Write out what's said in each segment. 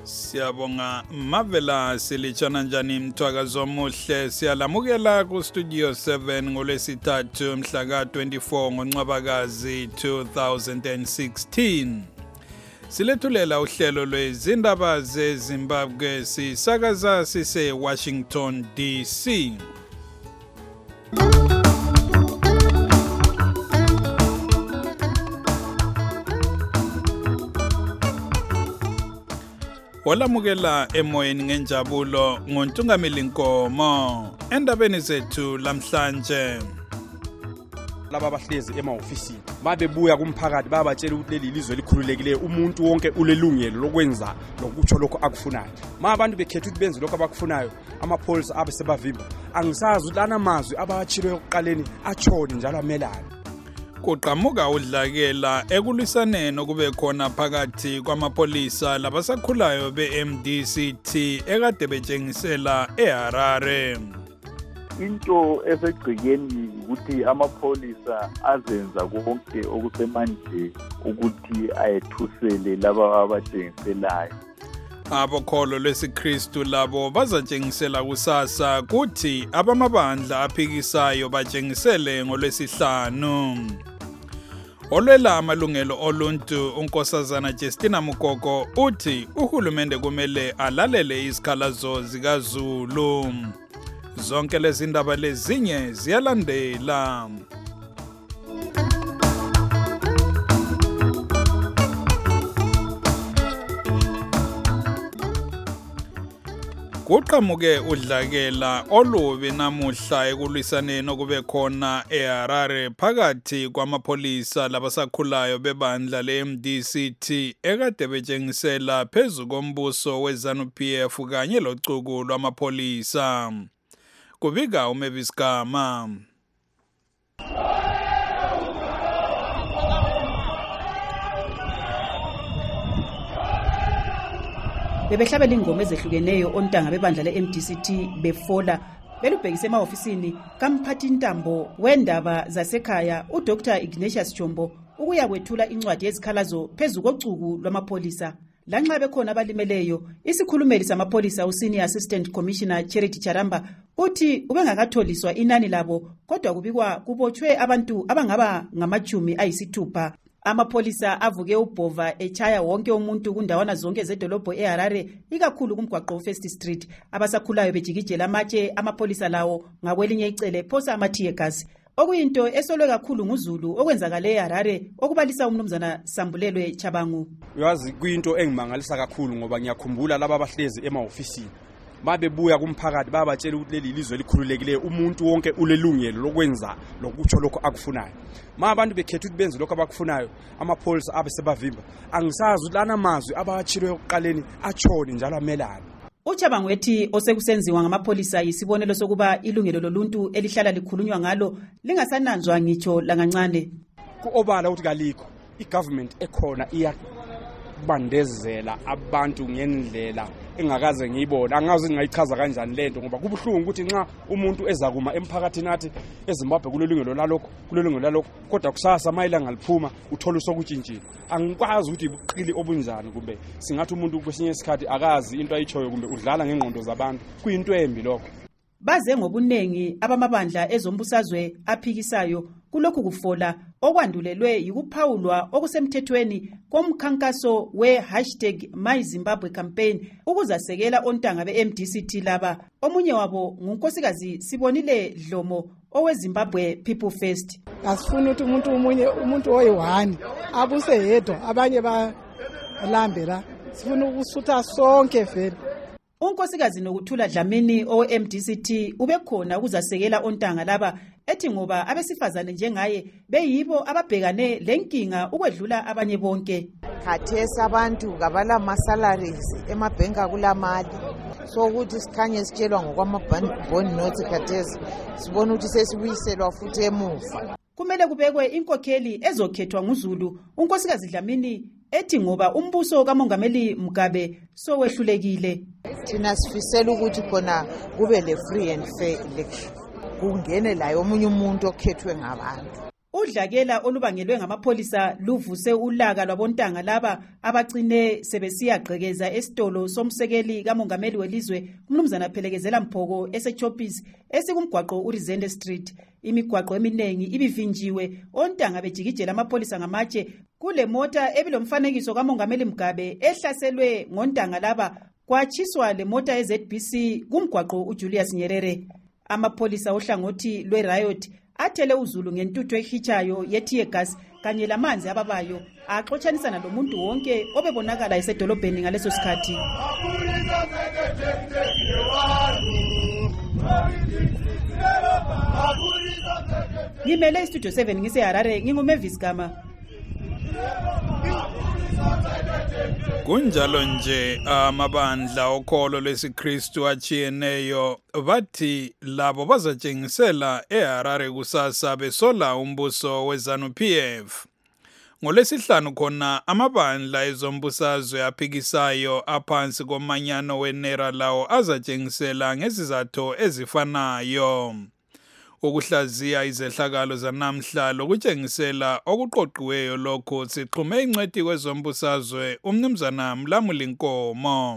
Siyabonga Mavela silitshana njani mthwakazi omuhle siyalamukela ku studio 7 ngolwesithathu mhla ka 24 ngoNcwabakazi 2016. Silethulela uhlelo lwezindaba zeZimbabwe sisakaza sise Washington DC. Olamukela emoyeni ngenjabulo ngontungameli Nkomo endabeni zethu lamhlanje. Laba abahlezi emaofisini babebuya kumphakathi babatshela ukuthi leli lizwe likhululekileyo umuntu wonke ulelungelo lokwenza lokutsho lokho akufunayo. Abantu bekhetha ukuthi benze lokho abakufunayo amapholisa abe sebavimba. Angisazi ukuthi lana mazwi abawatshilo yokuqaleni atshoni njalo amelana. Kuqhamuka udlakela ekulwisaneni okube khona phakathi kwamapolisa labasakhulayo beMDCT ekade betshengisela eHarare. Into esegcikeni ukuthi amapholisa azenza konke okusemandleni ukuthi ayethusele laba abatshengiselayo. Abokholo lwesiKristu labo bazatshengisela kusasa kuthi abamabandla aphikisayo batshengisele ngolwesihlanu. Olwela amalungelo oluntu unkosazana Justina Mukoko uthi uhulumende kumele alalele izikhalazo zikaZulu. Zonke lezi ndaba lezinye ziyalandela. Kuqhamuke udlakela olubi namuhla ekulwisaneni okube khona eHarare phakathi kwamapolisa labasakhulayo bebandla leMDCT ekade betshengisela phezu kombuso weZANU-PF kanye locuku lwamapolisa. Kubika uMavis Gama. Bebehlabela ingoma ezehlukeneyo ontanga bebandla leMDCT befola belubhekise emaofisini kamphathi intambo wendaba zasekhaya uDr Ignatius Chombo ukuya kwethula incwadi yezikhalazo phezu kocuku lwamapolisa. Lanxa bekhona abalimeleyo, isikhulumeli samapolisa uSenior Assistant Commissioner Charity Charamba uthi ubengakatholiswa inani labo kodwa kubikwa kubotshwe abantu abangaba ngamajumi ayisithupha. Amapolisa avuke ubhova echaya wonke umuntu kundawana zonke zedolobho eHarare ikakhulu kumgwaqo First Street. Abasakhulayo bejikijela amatshe amapolisa lawo ngakwelinye icele phosa amathiye gas. Okuyinto esolwe kakhulu nguZulu okwenzakale eHarare okubalisa umnumzana Sambulelwe Chabangu. Uyazi kuyinto engimangalisa kakhulu ngoba ngiyakhumbula laba abahlezi emaofisini babebuya kumphakathi babatshela ukuthi leli lizwe likhululekileyo umuntu wonke ulelungelo lokwenza lokutsho lokho akufunayo. Abantu bekhetha ukuthi benze lokho abakufunayo amapholisa abe sebavimba. Angisazi ukuthi lana mazwi abawatshilo yokuqaleni atshoni njalo amelana. Uchabangu ethi osekusenziwa ngamapolisa yisibonelo sokuba ilungelo loluntu elihlala likhulunywa ngalo lingasananzwa ngitsho langancane. Kuobala ukuthi kalikho igovernment ekhona iyabandezela abantu ngendlela engakaze ngiyibona. Angazi ngingayichaza kanjani lento ngoba kubuhlungu ukuthi nxa umuntu ezakuma emphakathini athi eZimbabwe kulelungelo lalokho kodwa kusasa mayilanga liphuma uthola usokutshintshile. Angikwazi ukuthi ubuqili obunjani kumbe singathi umuntu kwesinye isikhathi akazi into ayitshoyo kumbe udlala ngengqondo zabantu. Kuyinto embi lokho. Baze ngobunengi abamabandla ezombusazwe aphikisayo kulokhu kufola okwandulelwe yikuphawulwa okusemthethweni komkhankaso #MyZimbabwe campaign ukuzasekela ontanga beMDCT laba. Omunye wabo ngunkosikazi Sibonile Dlomo oweZimbabwe People First. Asifuna ukuthi umuntu oyi-1 abuse yedwa abanye balambela. Sifuna ukusutha sonke vele. Unkosikazi Nokuthula Dlamini oweMDCT ubekhona ukuzasekela ontanga laba ethi ngoba abesifazane njengaye beyibo ababhekane lenkinga ukwedlula abanye bonke. Khathesi abantu kabala masalaries emabhenka kulamali so ukuthi sikhanye sitshelwa ngokwamabond notes khathesi sibona ukuthi sesibuyiselwa futhi emuva. Kumele kubekwe inkokheli ezokhethwa nguZulu. Unkosikazi Dlamini ethi ngoba umbuso kaMongameli Mugabe sowehlulekile. Thina sifisela ukuthi khona kube le free and fair election. Kungene la omunye umuntu okhethwe ngabantu. Udlakela olubangelwe ngamapholisa luvuse ulaka lwabontanga laba abagcine sebesiyagqekeza esitolo somsekeli kamongameli welizwe umnumzana Phelekezela Mphoko eseChoppies esikumgwaqo uRizende Street. Imigwaqo eminengi ibivinjiwe, ontanga bejikijela amapholisa ngamatshe kule mota ebilomfanekiso kamongameli Mugabe ehlaselwe ngontanga laba. Kwatshiswa le mota eZBC kumgwaqo uJulius Nyerere. Amapholisa ohlangothi lwe-riot athele uzulu ngentuthu ehitshayo ye-tear gas kanye lamanzi ababayo axotshanisana lomuntu wonke obebonakala esedolobheni ngaleso sikhathi. Ngimele iStudio 7 ngiseHarare, nginguMavis Gama. Kunjalo nje amabandla okholo lesiKristu achiyeneyo bathi labo bazatshengisela eHarare kusasa besola umbuso weZANU-PF. NgoLwesihlanu khona amabandla ezombusazwe aphikisayo aphansi komanyano weNERA lawo azatshengisela ngezizathu ezifanayo. Ukuhlaziya izehlakalo zanamhla lokutshengisela okuqoqiweyo lokho sixhume incwadi kwezombusazwe umnumzana Mlamuli Nkomo.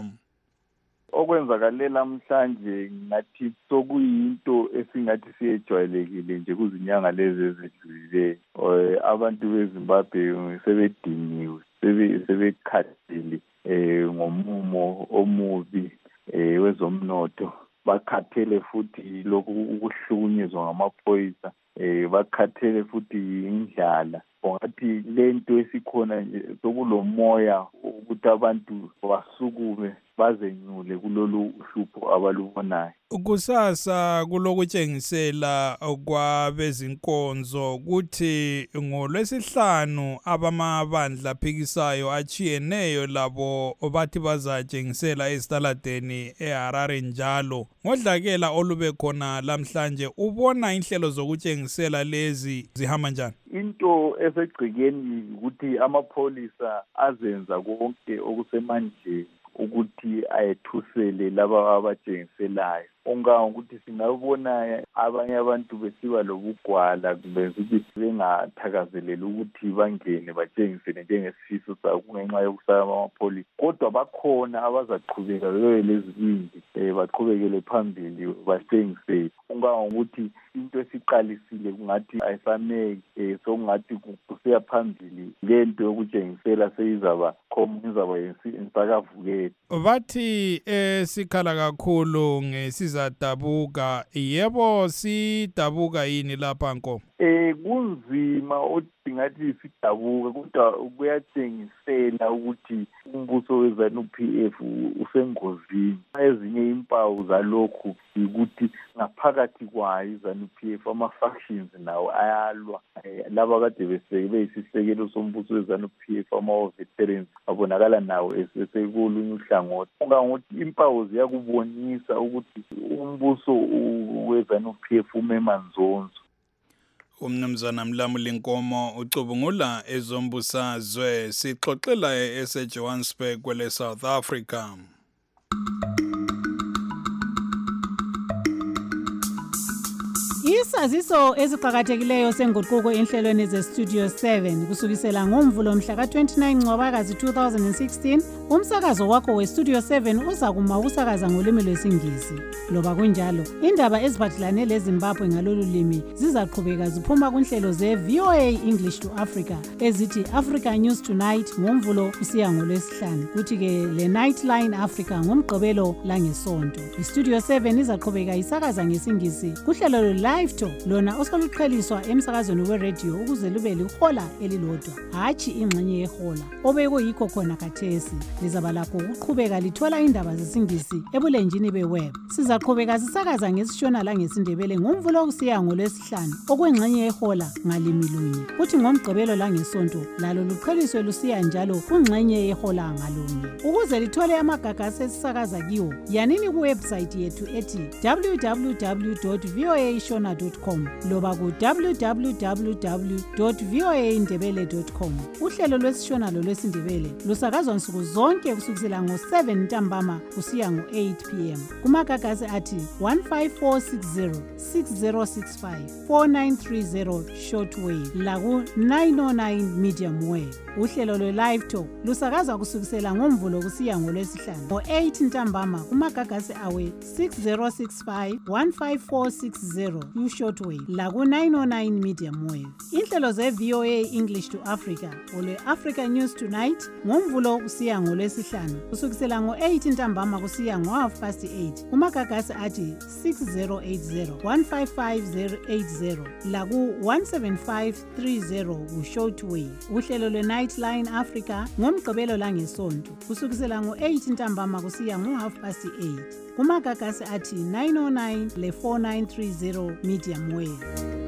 Okwenzakale namhlanje ngathi sokuyinto esingathi siyejwayelekile nje kuzinyanga lezi ezidlulile. Abantu beZimbabwe sebediniwe, sebekhathele ngomumo omubi wezomnotho. Bakhathele futhi lokhu ukuhlukunyezwa ngamaphoyisa, bakhathele futhi indlala. Ngathi lento esikhona nje sokulomoya ukuthi abantu basukume bazenyule kulolu uhlupho abalubonayo. Kusasa kulokutshengisela kwabezinkonzo ukuthi ngoLwesihlanu abamabandla aphikisayo achiyeneyo labo bathi bazatshengisela esitaladeni eHarare njalo. Ngodlakela olube khona lamhlanje ubona inhlelo zokutshengisela lezi zihamba njani? Into esegcikeni ukuthi amapholisa azenza konke okusemandleni ukuthi ayethusele laba abatshengiselayo. Ukuthi singabona abanye abantu besiba lobugwala kumbe ukuthi bengathakazeleli ukuthi bangene batshengisele njengesifiso sabo kungenxa yokusaba amapholisa. Kodwa bakhona abazaqhubeka lezibindi baqhubekele phambili batshengisele. Ukuthi into esiqalisile kungathi ayisameki, sokungathi kusiya phambili lento yokutshengisela seyizaba insakavukela. Bathi sikhala kakhulu ngesizadabuka, yebo sidabuka yini lapha Nkomo? Kunzima ngathi sidabuka kodwa kuyatshengisela ukuthi umbuso weZANU-PF usengozini. Ezinye impawu zalokhu ukuthi ngaphakathi kwayo iZANU-PF ama-factions nawo ayalwa. Laba kade beyisisekelo sombuso weZANU-PF ama-veterans abonakala nawo esekulunye uhlangothi. Ukuthi impawu ziyakubonisa ukuthi umbuso weZANU-PF umemanzonzo. Umnumzana Mlamuli Nkomo ucubungula ezombusazwe sixoxela eseJohannesburg kwele South Africa. Isaziso eziqhakathekileyo senguquko enhlelweni zeStudio 7 kusukisela ngoMvulo mhla ka-29 Ncwabakazi 2016. Umsakazo wakho weStudio 7 uzakuma ukusakaza ngolimi lwesiNgisi. Loba kunjalo, indaba eziphathelane leZimbabwe ngalolu limi zizaqhubeka ziphuma kunhlelo ze-VOA English to Africa ezithi Africa News Tonight ngoMvulo kusiya ngoLwesihlanu, kuthi-ke le Nightline Africa ngomgqibelo langeSonto. iStudio 7 izaqhubeka isakaza ngesiNgisi kuhlelo Live Talk lona osoluqheliswa emsakazweni weradio ukuze lube lihola elilodwa, hatshi ingxenye yehola obekuyikho khona khathesi. Lizaba lakho ukuqhubeka lithola indaba zesiNgisi ebulenjini beweb. Sizaqhubeka sisakaza ngesishona langesindebele ngoMvulo kusiya ngoLwesihlanu okwengxenye yehola ngalimi lunye, kuthi ngomgqibelo langeSonto lalo luqheliswe lusiya njalo kungxenye yehola ngalunye. Ukuze lithole amagagasi esisakaza kiwo, yanini kuwebsite yethu ethi www.voashona.com www.voaindebele.com loba ku www.voaindebele.com. Uhlelo lwesishonalo lwesindebele lusakazwa nsuku zonke kusukela ngo-7 ntambama kusiya ngo-8 p.m. kumagagasi athi 15460 6065 4930 shortwave laku 909 medium wave. Uhlelo lwe-live talk lusakazwa kusukela ngomvulo kusiya ngolwesihlanu ngo-8 ntambama kumagagasi awe 6065 15460 ku-shortwave laku 909 medium wave. Inhlelo ze-VOA English to Africa olwe-Africa News Tonight ngomvulo kusiya ngolwesihlanu kusukela ngo-8 ntambama kusiya ngo-8:30 kumagagasi athi 6080 155080 laku 17530 ku-shortwave. Uhlelo lwe-Nightline Africa ngomgqibelo langesonto kusukela ngo-8 ntambama kusiya ngo-8:30 kumagagasi athi 909 le-4930 medium wave.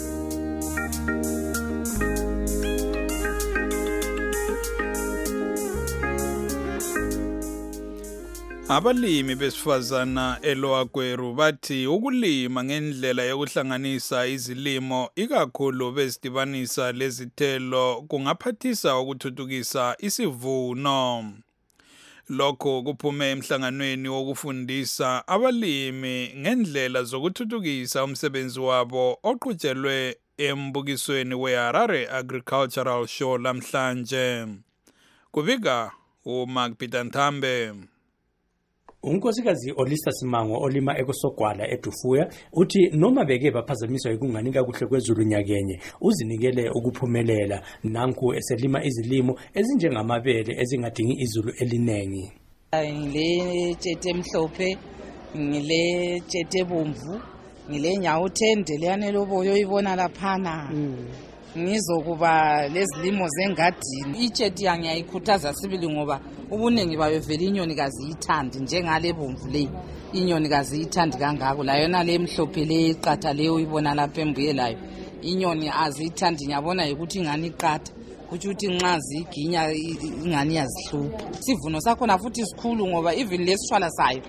Abalimi besifazana eLoagweru bathi ukulima ngendlela yokuhlanganisa izilimo ikakhulu bezidibanisa lezithelo kungaphathisa ukuthuthukisa isivuno. Lokho kuphume emhlanganweni wokufundisa abalimi ngendlela zokuthuthukisa umsebenzi wabo oqhutshelwe embukisweni weHarare Agricultural Show lamhlanje. Kubika uMark Peter Nthambe. Unkosikazi Olisa Simango olima ekosogwala eDufuya uthi noma beke baphazamiswa ukunganika kuhle kwezulu nyakenye uzinikele ukuphumelela nanku eselima izilimo ezinjengamabele ezingadingi izulu elinengi. Ngile tshete emhlophe, ngile tshete bomvu, ngile nyawo 10 leyane loboyo ibona laphana. Ngizokuba lezilimo zengadini. Itsheti yangiyayikhuthaza sibili ngoba ubunengi bayo vele inyoni kaziyithandi njengale bomvu le. Inyoni kaziyithandi kangako la yona le emhlophe le iqatha le uyibona lapha embuye layo. Inyoni aziyithandi nyabona ukuthi ingani iqatha. Ukuthi nxa ziginya ingani yazihlupha. Sivuno sakhona futhi sikhulu ngoba even lesishwala sayo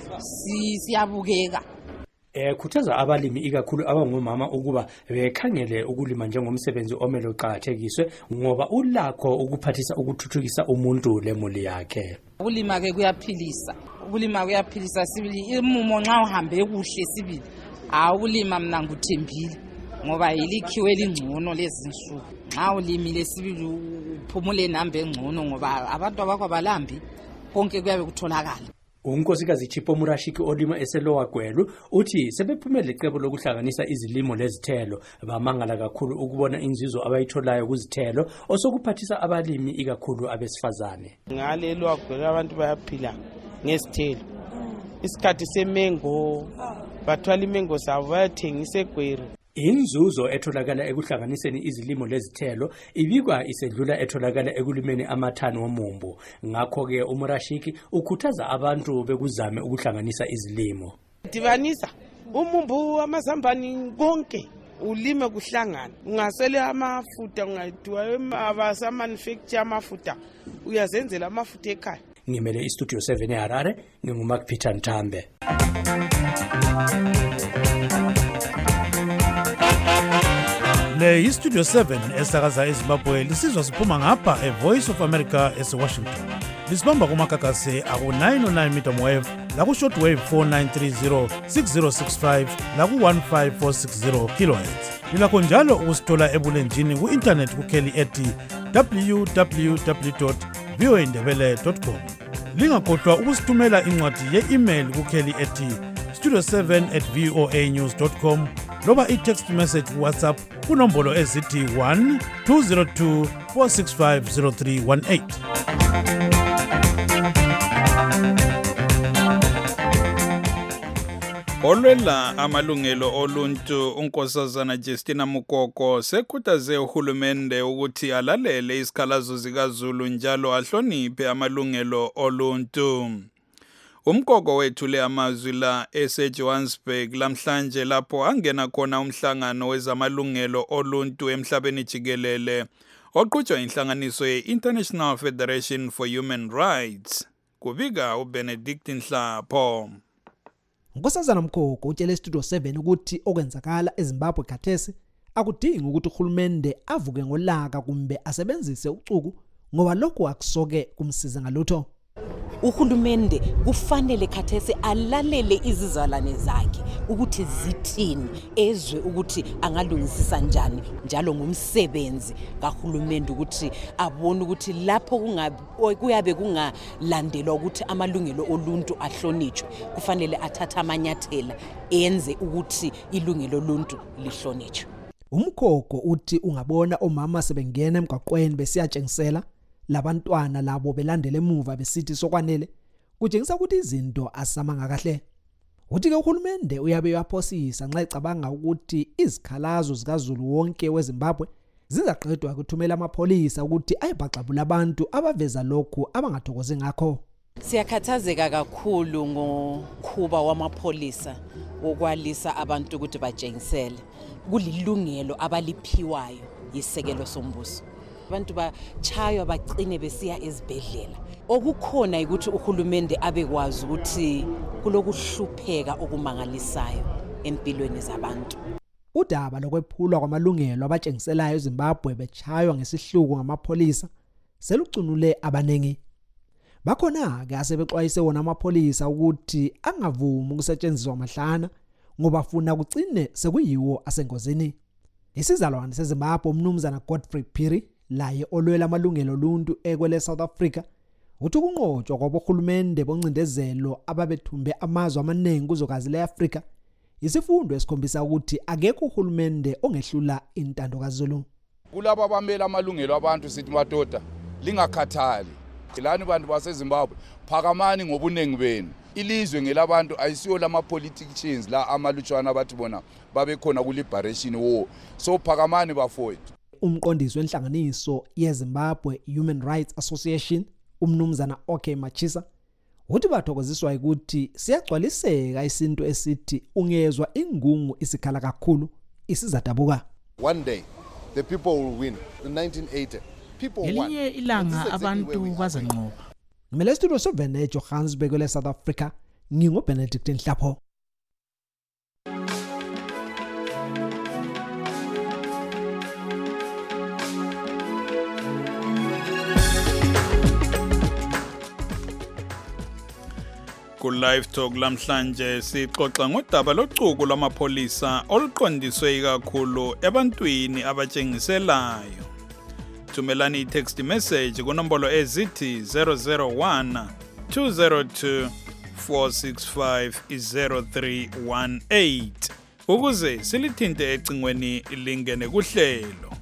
siyabukeka. Khuthaza abalimi ikakhulu abangomama ukuba bekhangele ukulima njengomsebenzi omele uqhakathekiswe ngoba ulakho ukuphathisa ukuthuthukisa umuntu lemuli yakhe. Ukulima ke kuyaphilisa. Ukulima kuyaphilisa sibili imumo nxa uhambe kuhle sibili. Ukulima mina nguthembile ngoba yilikhiwe elingcono lezinsuku. Nxa ulimile sibili uphumule nambe engcono ngoba abantu abakho balambi konke kuyabe kutholakala. Unkosikazi Chipo Murashiki olima eseLoagweru uthi sebephumelele icebo lokuhlanganisa izilimo lezithelo bamangala kakhulu ukubona inzuzo abayitholayo kuzithelo osokuphathisa abalimi ikakhulu abesifazane. Ngale Loagweru abantu bayaphila ngesithelo. Isikhathi semengo bathwala imengo sabo bayathengisa eGweru. Inzuzo etholakala ekuhlanganiseni izilimo lezithelo ibikwa isedlula etholakala ekulimeni amathani womumbu. Ngakho ke uMurashiki ukhuthaza abantu bekuzame ukuhlanganisa izilimo. Dibanisa umumbu amazambani konke ulime kuhlangana. Ungasele amafuta ungayidwa abasa manufacture amafuta uyazenzela amafuta ekhaya. Ngimele iStudio 7 eHarare nginguMark Peter Nthambe. Le iStudio 7 esakaza eZimbabwe lisizwa siphuma ngapha eVoice of America eWashington. Lisibamba kumagagasi aku-909 medium wave laku shortwave 4930 6065 laku 15460 kilohertz. Lilakho njalo ukusithola ebulenjini ku-internet kukheli ethi www.voaindebele.com. Lingakhohlwa ukusithumela incwadi ye-email kukheli ethi studio7@voanews.com loba i-text message WhatsApp kunombolo ezithi 1-202 465 0318. Olwela amalungelo oluntu unkosazana Justina Mukoko sekhuthaze uhulumende ukuthi alalele isikhalazo zikaZulu njalo ahloniphe amalungelo oluntu. Umkoko wethule amazwi la eseJohannesburg lamhlanje lapho angena khona umhlangano wezamalungelo oluntu emhlabeni jikelele oqhutshwa inhlanganiso ye-International Federation for Human Rights. Kubika uBenedict Nhlapho. Nkosazana Mkhoko utshele Studio 7 ukuthi okwenzakala eZimbabwe khathesi akudingi ukuthi uhulumende avuke ngolaka kumbe asebenzise ucuku ngoba lokho akusoke kumsiza ngalutho. Uhulumende kufanele khathesi alalele izizalwane zakhe ukuthi zithini ezwe ukuthi angalungisisa njani njalo ngumsebenzi kahulumende ukuthi abone ukuthi lapho kuyabe kungalandelwa ukuthi amalungelo oluntu ahlonitshwe kufanele athathe amanyathela enze ukuthi ilungelo oluntu lihlonitshwe. Umkhoko uthi ungabona omama sebengena emgwaqweni besiyatshengisela labantwana labo belandele emuva besithi sokwanele kutshengisa ukuthi izinto asamanga kahle. Uthi ke uhulumende uyabe uyaphosisa nxa ecabanga ukuthi izikhalazo zikaZulu wonke weZimbabwe zizaqedwa ukuthumela amapolisa ukuthi ayibhaxabula abantu abaveza lokhu abangathokozi ngakho. Siyakhathazeka kakhulu ngokhuba wamapolisa wokwalisa abantu ukuthi batshengisele. Kulilungelo abaliphiwayo yisekelo sombuso. Abantu bachaywa bagcine besiya ezibhedlela. Okukhona ukuthi uhulumende abekwazi ukuthi kulokuhlupheka okumangalisayo empilweni zabantu. Udaba lokwephulwa kwamalungelo abatshengiselayo eZimbabwe bechaywa ngesihluku ngamapolisa selucunule abanengi. Bakhona ke asebexwayise wona amapolisa ukuthi angavumi ukusetshenziswa amahlana ngoba afuna kucine sekuyiwo asengozini. Isizalwane seZimbabwe umnumzana Godfrey Phiri laye olwela amalungelo oluntu ekwele South Africa uthi kunqotshwa kwabohulumende boncindezelo ababethumbe amazwe amaningi kuzokazi leAfrica isifundo esikhombisa ukuthi akekho uhulumende ongehlula intando kaZulu. Kulabo abamela amalungelo abantu sithi madoda lingakhathali lani bantu baseZimbabwe phakamani ngobunengi benu. Ilizwe ngelabantu ayisiyo lama politicians la amalutshwana abathi bona babe khona ku liberation war. So phakamani bafowethu. Umqondisi wenhlanganiso yeZimbabwe Human Rights Association umnumzana OK Machisa uthi bathokoziswa ukuthi siyagcwaliseka isinto esithi ungezwa ingungu isikhala kakhulu isizadabuka. One day the people will win. In 1980 people won. Elinye ilanga abantu bazanqoba. Ngimele Studio 7 eJohannesburg le South Africa ngingoBenedict Nhlapho. Ku live talk lamhlanje sixoxa ngodaba locuku lwamapolisa oluqondiswe kakhulu ebantwini abatshengiselayo. Thumelani i-text message kunombolo ezithi 001 202 465 0318 ukuze silithinte ecingweni lingene kuhlelo.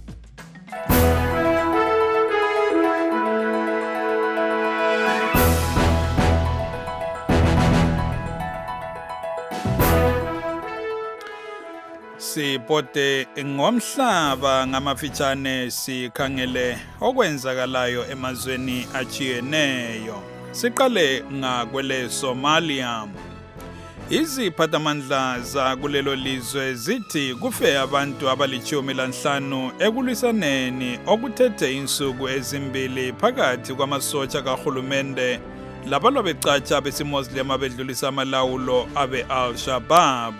Sipote ngomhlaba ngamafitshane sikhangele okwenzakalayo emazweni achiyeneyo. Siqale ngakwele Somalia. Iziphathamandla za kulelo lizwe zithi kufe abantu abali-15 ekulwisaneni okuthethe insuku ezimbili phakathi kwamasotsha kahulumende labalwa becatsha besimuslim abedlulisa amalawulo abe Al-Shabaab.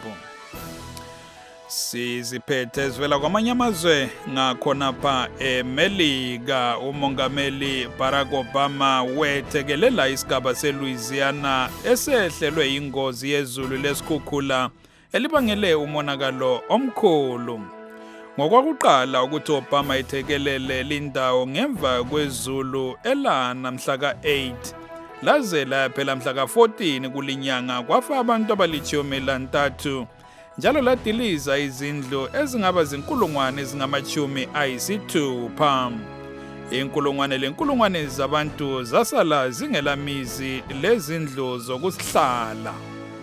Siziphethe zwela kwamanye amazwe ngakhona pha eMelika umongameli Barack Obama wethekelela isigaba seLouisiana esehlelwe ingozi yezulu lesikhukhula elibangele umonakalo omkhulu. Ngokwakuqala ukuthi Obama ethekelele lindawo ngemva kwezulu elana mhla ka-8 laze laphela mhla ka-14 kulinyanga kwafa abantu abali-13 njalo ladiliza izindlu ezingaba zinkulungwane ezingama-60. Inkulungwane zabantu zasala zingelamizi lezindlu zokuhlala.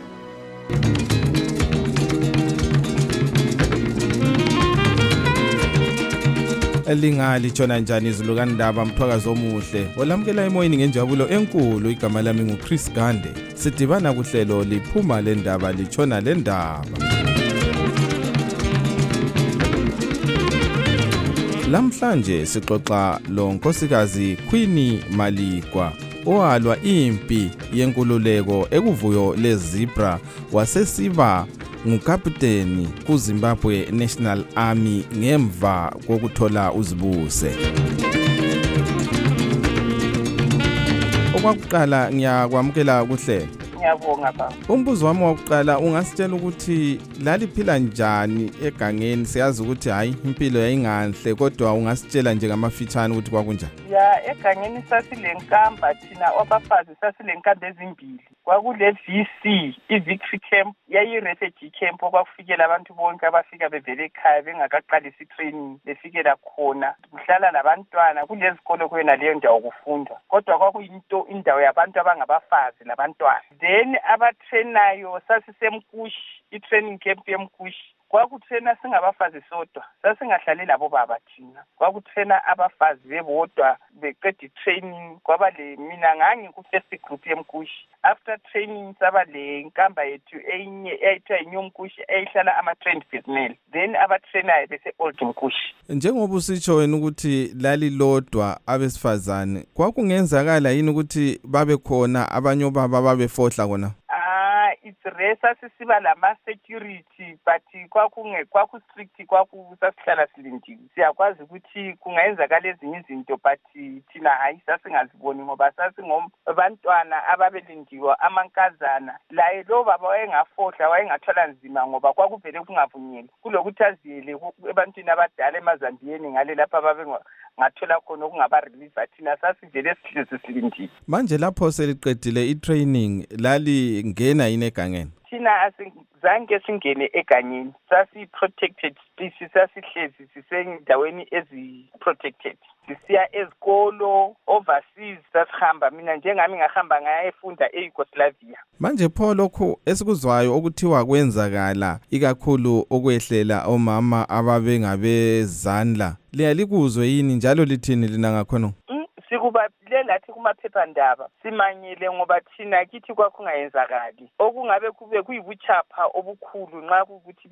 Elingali tshona njani izulu kandaba mthwakazi omuhle olamkela emoyeni ngenjabulo enkulu. Igama lami nguChris Gande. Sidibana kuhlelo liphuma lendaba litshona lendaba. Lamhlanje sixoxa lo nkosikazi Queen Maligwa owalwa impi yenkululeko ekuvuyo lezebra wasesiba ngukapteni kuZimbabwe National Army ngemva kokuthola uzibuse. Okwakuqala ngiyakwamukela kuhlelo. Ngiyabonga baba. Umbuzo wami wokuqala ungasitshela ukuthi laliphila njani egangeni? Siyazi ukuthi hayi impilo yayinganhle kodwa ungasitshela nje ngamafitshane ukuthi kwakunjani. Ya egangeni sasilenkamba thina abafazi sasilenkamba ezimbili. Kwakule VC, i-Victory Camp, yayi-refugee camp okwakufikela abantu bonke abafika bevele ekhaya bengakaqalisi training befikela khona. Kuhlala labantwana kulezikolo kwena leyo ndawo kufundwa. Kodwa kwakuyinto indawo yabantu abangabafazi labantwana. Then abatrainayo sasisemkushi, i-training camp yemkushi. Kwakutraina singabafazi sodwa, sasingahlali labo baba thina. Kwakutraina abafazi bebodwa beqeda training kwaba le mina ngangi ku first group yemkushi. After training saba le nkamba yethu enye eyithiwa inyomkushi eyihlala ama-trained personnel. Then abatrainayo bese old mkushi. Njengoba usitsho wena ukuthi lali lodwa abesifazane, kwakungenzakala yini ukuthi babe khona abanye obaba babefohla kona? It's rare sisiba lama security but kwaku strict sasihlala silindile. Siyakwazi ukuthi kungayenzakala ezinye izinto but thina hayi sasingaziboni ngoba sasingobantwana ababelindiwe amankazana. Laye lo baba wayengafohla wayengathola nzima ngoba kwakuvele kungavunyelwe kulokuthi aziyele ebantwini abadala emazambiyeni ngale lapha babe ngathola khona okungaba release thina sasivele sihlezi silindile. Manje lapho seliqedile i-training lali ngena yini egangeni? Thina asizange singene egangeni, sasi-protected species, sasihlezi sisendaweni ezi-protected. Sisiya ezikolo, overseas, sasihamba. Mina njengami ngahamba ngayefunda e-Yugoslavia. Manje pho lokho esikuzwayo okuthiwa kwenzakala ikakhulu okwehlela omama ababengabezandla, liyalikuzwe yini njalo lithini lina ngakhona? Sikubabile lathi kumaphephandaba simanyele ngoba thina kithi kwakungayenzakali okungabe kube kuyibuchapha obukhulu nxa ukuthi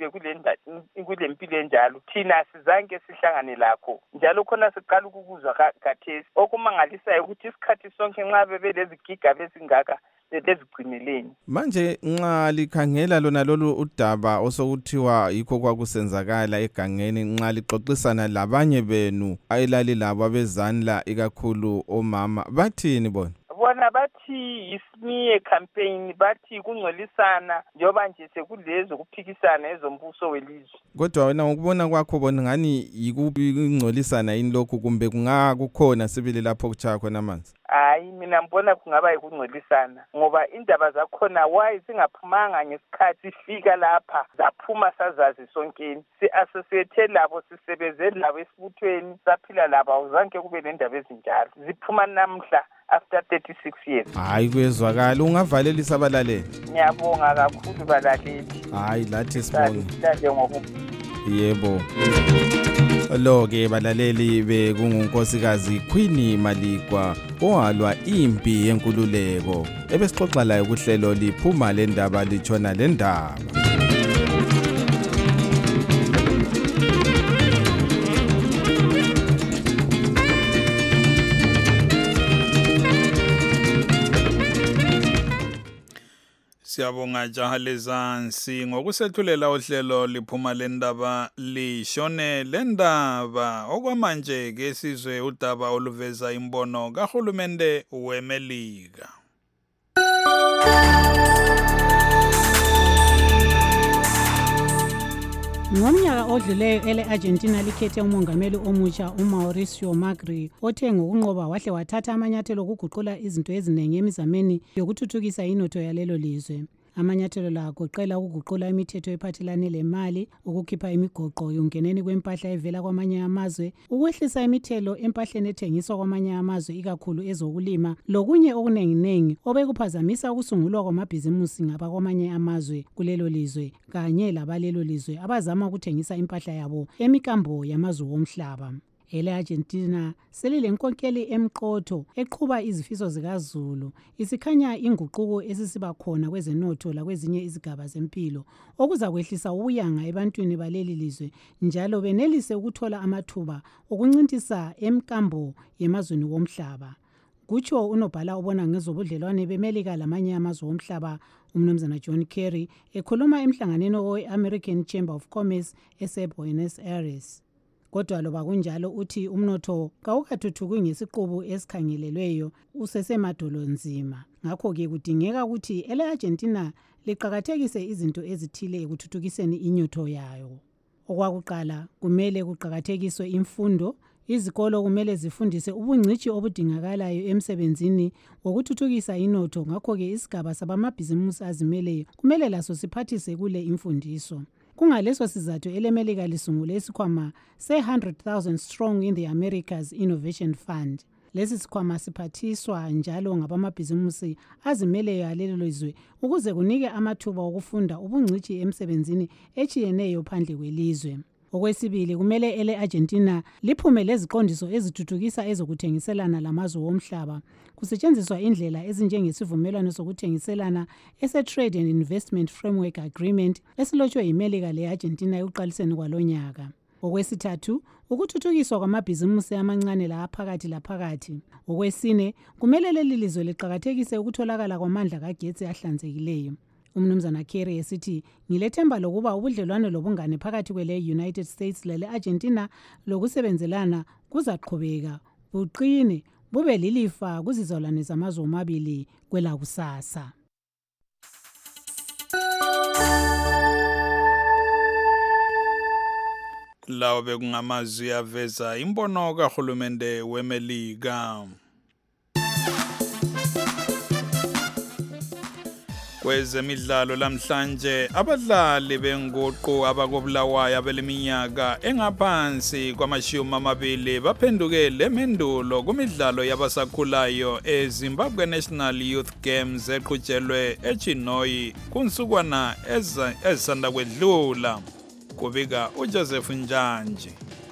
bekule mpilo enjalo thina sizange sihlangane lakho njalo khona siqala ukukuzwa kathesi okumangalisayo ukuthi isikhathi sonke nxa bebelezigiga bezingaka lezigcineleni. Manje nxa likhangela lona lolu udaba osokuthiwa yikho kwakusenzakala egangeni nxa lixoxisana labanye benu ayelali labo abezandla ikakhulu omama bathini bona? Bona bathi isimiye campaign bathi kungcolisana njoba nje sekulezo kuphikisana ezombuso welizwe. Kodwa wena ngokubona kwakho bona ngani yikungcolisana yini lokho kumbe kungakukhona sibili lapho kuchaya khona amanzi? Hayi mina ngibona kungaba yikungcolisana ngoba indaba zakhona why singaphumanga ngesikhathi sifika lapha zaphuma sazazi sonkeni si-associate labo sisebenze labo esibuthweni saphila labo awuzange kube nendaba ezinjalo ziphuma namhla after 36 years. Hayi kuyezwakala ungavalelisa abalaleli. Ngiyabonga kakhulu balaleli. Hayi lathi sibonge. Yebo. Lo-ke balaleli bekungunkosikazi Queen Maligwa owalwa impi yenkululeko ebesixoxa layo kuhlelo liphuma le ndaba litshona le ndaba. Siyabonga jaha lezansi ngokusethulela uhlelo liphuma lendaba lishone lendaba okwamanje ke sizwe udaba oluveza imbono kahulumende weMelika. Ngomnyaka odluleyo ele-Argentina likhethe umongameli omutsha uMauricio Macri othe ngokunqoba wahle wathatha amanyathelo okuguqula izinto eziningi emizameni yokuthuthukisa inotho yalelo lizwe. Amanyathelo la agoqela ukuguqula imithetho ephathelane lemali, ukukhipha imigoqo yongeneni kwempahla evela kwamanye amazwe, ukwehlisa imithelo empahleni ethengiswa kwamanye amazwe ikakhulu ezokulima, lokunye okunenginengi obekuphazamisa ukusungulwa kwamabhizimusi ngabakwamanye amazwe kulelo lizwe kanye labalelo lizwe abazama ukuthengisa impahla yabo emikambo yamazwe womhlaba. Ele-Argentina selilenkonkeli emqotho eqhuba izifiso zikaZulu isikhanya inguquko esisiba khona kwezenotho lakwezinye izigaba zempilo okuza kwehlisa ubuyanga ebantwini baleli lizwe njalo benelise ukuthola amathuba okuncintisa emkambo yemazweni womhlaba. kutsho unobhala obona ngezobudlelwane bemelika lamanye amazwe omhlaba umnumzana John Kerry ekhuluma emhlanganweni we-American Chamber of Commerce eseBuenos Aires. Kodwa loba kunjalo uthi umnotho kawukathuthuki ngesiqubu esikhangelelweyo usesemadolo nzima. Ngakho-ke kudingeka ukuthi ele-Argentina liqakathekise izinto ezithile ekuthuthukiseni inyotho yayo. Okwakuqala kumele kuqakathekiswe imfundo. Izikolo kumele zifundise ubungcitshi obudingakalayo emsebenzini wokuthuthukisa inotho. Ngakho-ke isigaba sabamabhizimusi azimeleyo kumele laso siphathise kule imfundiso. Kungaleso sizathu elemelika lisungule isikhwama se-100,000 Strong in the Americas Innovation Fund. Lesi sikhwama siphathiswa njalo ngabamabhizimusi azimeleyo alelo lizwe ukuze kunike amathuba okufunda ubungcitshi emsebenzini etshiyeneyo phandle kwelizwe. Okwesibili kumele ele-Argentina liphume leziqondiso ezithuthukisa ezokuthengiselana lamazwe omhlaba. Kusetshenziswa indlela ezinjengesivumelwano sokuthengiselana ese-Trade and Investment Framework Agreement esilotshwe yimelika le-Argentina ekuqaliseni kwalonyaka. Okwesithathu ukuthuthukiswa kwamabhizimusi amancane laphakathi laphakathi. Okwesine kumele leli lizwe liqakathekise ukutholakala kwamandla kagetsi ahlanzekileyo. Umnumzana Kerry esithi ngilethemba lokuba ubudlelwane lobungane phakathi kwele-United States lele-Argentina lokusebenzelana kuzaqhubeka buqine bube lilifa kuzizalwane zamazwe omabili kwelakusasa. Lawo bekungamazwi aveza imbono kahulumende weMelika. Kwezemidlalo lamhlanje abadlali benguqu abakobulawayo abeleminyaka engaphansi kwama-20 baphenduke lemendulo kumidlalo yabasakhulayo eZimbabwe National Youth Games eqhutshelwe eChinoyi kunsukwana ezisanda kwedlula. Kubika uJoseph Njanji.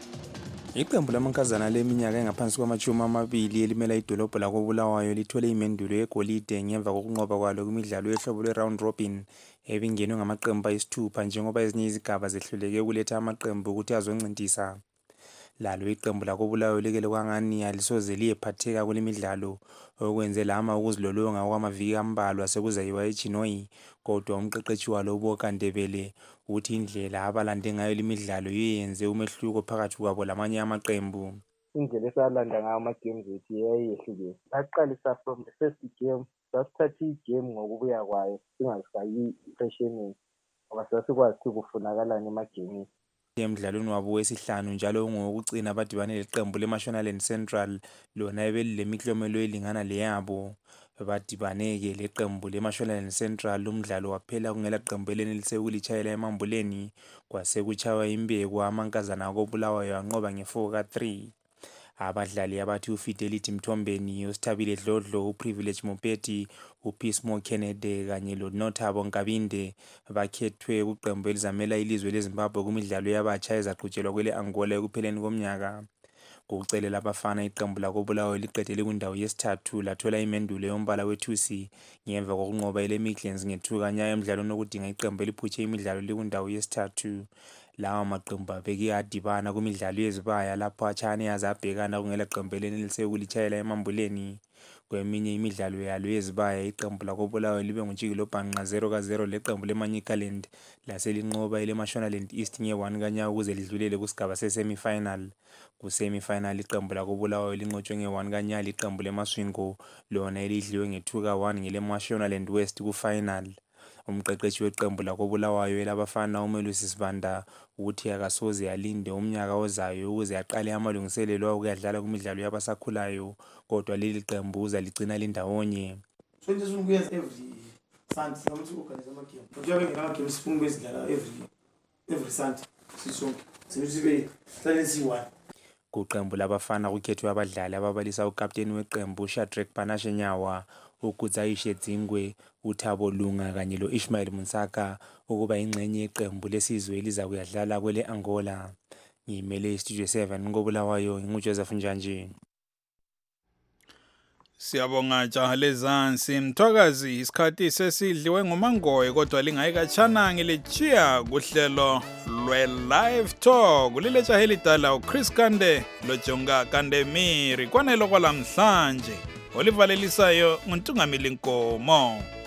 Iqembu lamankazana leminyaka engaphansi kwama-20 elimela idolobho lakobulawayo lithole imendulo yegolide ngemva kokunqoba kwalo kwimidlalo yehlobo lwe-round robin ebingenwe ngamaqembu ayisithupha njengoba ezinye izigaba zehluleke ukuletha amaqembu ukuthi azoncintisa. Lalo iqembu lakobulawayo likele kwangani alisoze liyephatheka kule midlalo okwenze lama ukuzilolonga kwamaviki ambalwa sekuzayiwa eChinoyi, kodwa umqeqeshi walo uBoka Ndebele uthi indlela abalande ngayo limidlalo yenze umehluko phakathi kwabo lamanye amaqembu. Indlela esalanda ngayo ama-games ethu yayehlukile. Saqalisa from the first game, sasithatha i-game ngokubuya kwayo singazifaki i-impression ngoba sasikwazi ukufunakalani emagemini. Emdlalweni wabo wesihlanu njalo ngokugcina badibane leqembu leMashonaland Central lona ebelilemiklomelo elingana leyabo. Badibane-ke leqembu leMashonaland Central umdlalo waphela kungela qembu elenelise ukulitshayela emambuleni kwase kuchawa imbeko amankazana akobulawayo anqoba nge-4-3. Abadlali abathi uFidelity Mthombeni, uSithabile Dlodlo, uPrivilege Mopeti, uPeacemo Kennedy kanye loNothabo Nkabinde bakhethwe kuqembu elizamela ilizwe leZimbabwe kumidlalo yabatsha ezaqhutshelwa kwele Angola ekupheleni komnyaka. Kucelela abafana iqembu lakobulawayo liqedele kwindawo yesithathu lathola imendulo yombala wethusi ngemva kokunqoba ele-Midlands ngethukanya emidlalweni okudinga iqembu eliphutshe imidlalo likwindawo yesithathu. Lawa maqembu abeke adibana kumidlalo yezibaya lapho atshane yazabhekana kungela qembu elenelise ukulitshayela emambuleni. Kweminye imidlalo yalo yezibaya iqembu lakobulawayo libe nguntshikilo bhanqa 0-0 leqembu leManyikaland laselinqoba eleMashonaland East nge-1 kanyawo ukuze lidlulele kusigaba se-semi-final. Ku-semi-final iqembu lakobulawayo linqotshwe nge-1 kanyawo iqembu leMaswingo lona elidliwe nge-2-1 ngeleMashonaland West ku-final. Umqeqeshi weqembu lakobulawayo elabafana uMelusi Sibanda uthi akasoze alinde umnyaka ozayo ukuze aqale amalungiselelo okuyadlala kumidlalo yabasakhulayo, kodwa leli qembu uzaligcina lindawonye. Kuqembu labafana kukhethwe abadlali ababalisa ukapteni weqembu Shadrack Panashe Nyawa, uGudzayishe Dzingwe, uThabo Lunga kanye lo-Ishmael Munsaka ukuba ingxenye yeqembu lesizwe eliza kuyadlala kwele Angola. Ngimele iStudio 7 ngobulawayo nguJoseph Njanji. Siyabonga jaha lezansi Mthwakazi, isikhathi sesidliwe nguMangoye kodwa lingayikatshana ngilichiya kuhlelo lwe-Live Talk lile jaha elidala uChris Gande loJonga Kandemiri kwanelo kwalamhlanje. olivalelisayo nguNtungamili Nkomo.